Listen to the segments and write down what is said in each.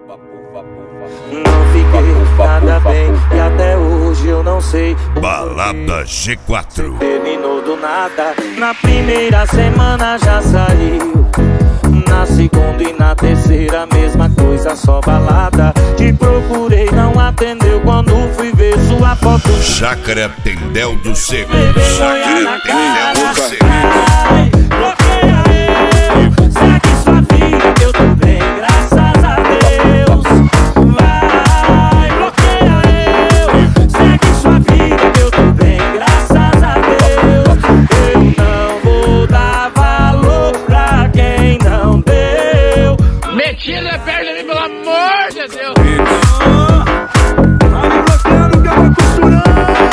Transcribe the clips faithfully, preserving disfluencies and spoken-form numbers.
Não fiquei nada bem e até hoje eu não sei. Balada G quatro. Terminou do nada. Na primeira semana já saiu. Na segunda e na terceira mesma coisa, só balada. Te procurei, não atendeu quando fui ver sua foto. Chácara Tendel do Seco. Chácara Tendel do Seco. Ai, bloqueia eu. Segue sua vida, eu tô bem, graças a Deus. Vai, bloqueia eu. Segue sua vida, eu tô bem, graças a Deus. Eu não vou dar valor pra quem não deu. Metida é perto de mim, pelo amor de Deus. Vai me bloqueando que eu vou costurando.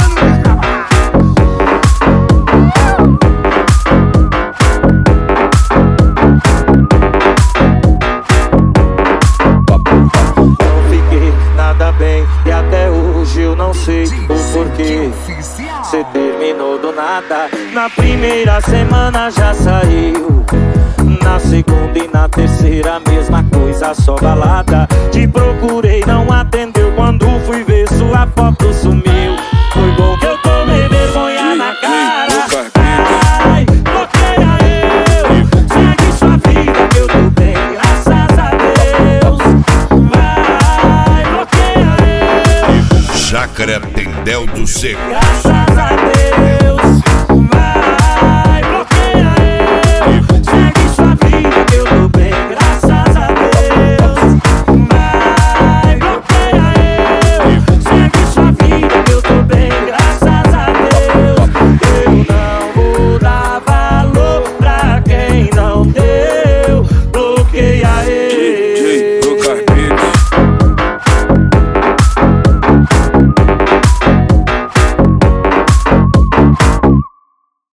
Não fiquei nada bem e até hoje eu não sei o porquê. Cê terminou do nada. Na primeira semana já saiu. Na segunda e na terceira mesma coisa, só balada. Te procurei, não atendeu quando fui ver sua foto, sumiu. Foi bom que eu tomei vergonha na cara. Ai, bloqueia eu. Segue sua vida que eu tô bem, graças a Deus. Vai, bloqueia eu. Chácara Tendel do Seco. Graças a Deus.